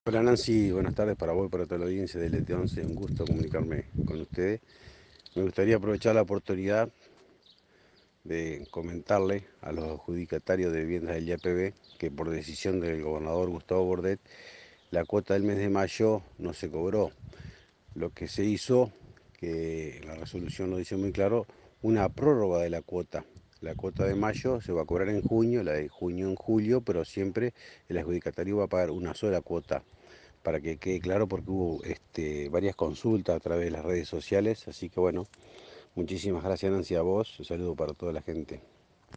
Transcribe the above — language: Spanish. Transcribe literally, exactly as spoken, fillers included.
Hola Nancy, buenas tardes para vos y para toda la audiencia de L T once, un gusto comunicarme con ustedes. Me gustaría aprovechar la oportunidad de comentarle a los adjudicatarios de viviendas del Y A P B que por decisión del gobernador Gustavo Bordet, la cuota del mes de mayo no se cobró. Lo que se hizo, que la resolución lo dice muy claro, una prórroga de la cuota. La cuota de mayo se va a cobrar en junio, la de junio en julio, pero siempre el adjudicatario va a pagar una sola cuota, para que quede claro, porque hubo este, varias consultas a través de las redes sociales. Así que bueno, muchísimas gracias Nancy a vos, un saludo para toda la gente.